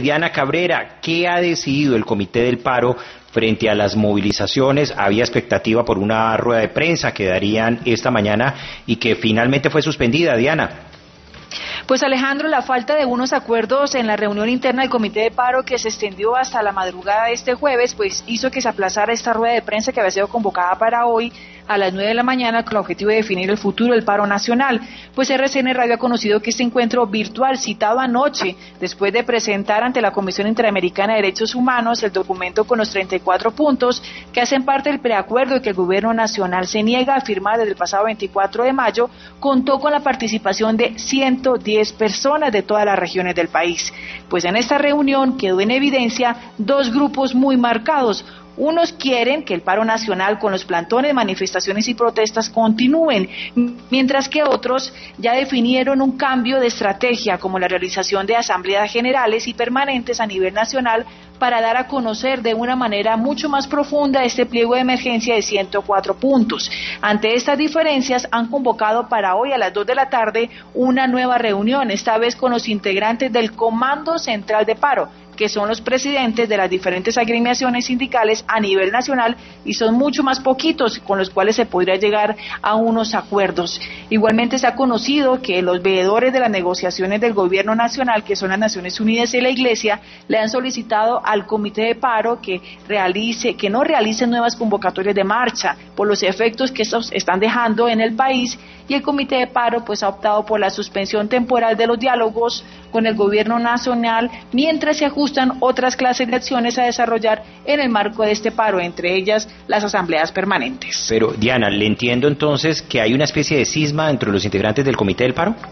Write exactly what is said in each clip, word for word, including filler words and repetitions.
Diana Cabrera, ¿qué ha decidido el Comité del Paro frente a las movilizaciones? Había expectativa por una rueda de prensa que darían esta mañana y que finalmente fue suspendida, Diana. Pues Alejandro, la falta de unos acuerdos en la reunión interna del Comité de Paro que se extendió hasta la madrugada de este jueves, pues hizo que se aplazara esta rueda de prensa que había sido convocada para hoy a las nueve de la mañana con el objetivo de definir el futuro del paro nacional. Pues R C N Radio ha conocido que este encuentro virtual citado anoche, después de presentar ante la Comisión Interamericana de Derechos Humanos el documento con los treinta y cuatro puntos que hacen parte del preacuerdo y que el gobierno nacional se niega a firmar desde el pasado veinticuatro de mayo, contó con la participación de ciento diez personas de todas las regiones del país. Pues en esta reunión quedó en evidencia dos grupos muy marcados. Unos quieren que el paro nacional con los plantones, manifestaciones y protestas continúen, mientras que otros ya definieron un cambio de estrategia, como la realización de asambleas generales y permanentes a nivel nacional para dar a conocer de una manera mucho más profunda este pliego de emergencia de ciento cuatro puntos. Ante estas diferencias han convocado para hoy a las dos de la tarde una nueva reunión, esta vez con los integrantes del Comando Central de Paro, que son los presidentes de las diferentes agremiaciones sindicales a nivel nacional y son mucho más poquitos con los cuales se podría llegar a unos acuerdos. Igualmente se ha conocido que los veedores de las negociaciones del gobierno nacional, que son las Naciones Unidas y la Iglesia, le han solicitado al Comité de Paro que realice, que no realice nuevas convocatorias de marcha por los efectos que estos están dejando en el país, y el Comité de Paro pues ha optado por la suspensión temporal de los diálogos con el gobierno nacional mientras se ajustan otras clases de acciones a desarrollar en el marco de este paro, entre ellas las asambleas permanentes. Pero Diana, ¿le entiendo entonces que hay una especie de cisma entre los integrantes del Comité del Paro?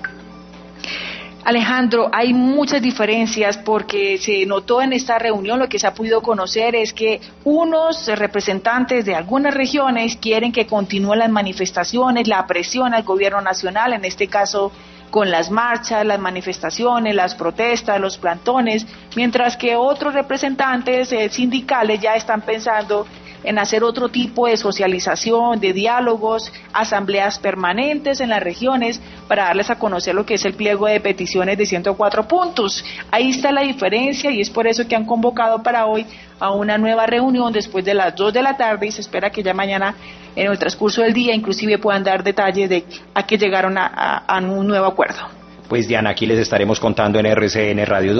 Alejandro, hay muchas diferencias porque se notó en esta reunión, lo que se ha podido conocer es que unos representantes de algunas regiones quieren que continúen las manifestaciones, la presión al gobierno nacional, en este caso con las marchas, las manifestaciones, las protestas, los plantones, mientras que otros representantes eh, sindicales ya están pensando en hacer otro tipo de socialización, de diálogos, asambleas permanentes en las regiones para darles a conocer lo que es el pliego de peticiones de ciento cuatro puntos. Ahí está la diferencia y es por eso que han convocado para hoy a una nueva reunión después de las dos de la tarde y se espera que ya mañana en el transcurso del día inclusive puedan dar detalles de a qué llegaron a, a, a un nuevo acuerdo. Pues Diana, aquí les estaremos contando en R C N Radio dos.